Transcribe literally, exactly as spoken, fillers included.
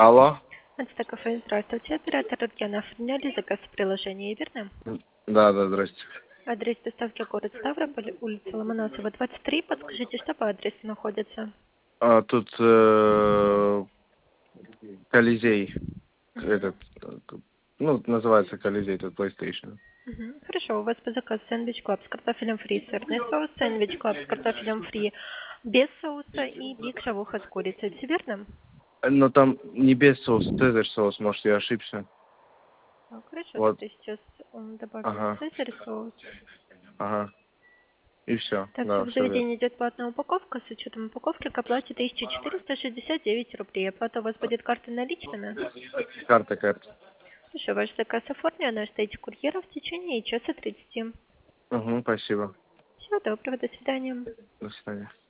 Алло? Это кафе, здравствуйте. Оператор Рутгена оформляли заказ в приложении, верно? Да, да, здрасте. Адрес доставки город Ставрополь, улица Ломоносова, двадцать три. Подскажите, что по адресу находится? А, тут э, Колизей. Угу. Этот, э, ну, называется Колизей, тут PlayStation. Угу. Хорошо, у вас по заказу сэндвич клаб с картофелем фри, сырный соус, сэндвич клаб с картофелем фри без соуса и биг шавуха с курицей, все верно? Но там не без соуса, цезарь соус, может, я ошибся. Так, хорошо, Вот, тогда сейчас м, добавим ага, цезарь соус. ага. И все, Также да, в все верно. заведении идет платная упаковка. С учетом упаковки к оплате тысяча четыреста шестьдесят девять рублей. Оплата у вас будет картой наличными. Карта, карта. Еще ваш заказ оформлен, ждите курьера в течение часа тридцати. Угу, спасибо. Всего доброго, до свидания. До свидания.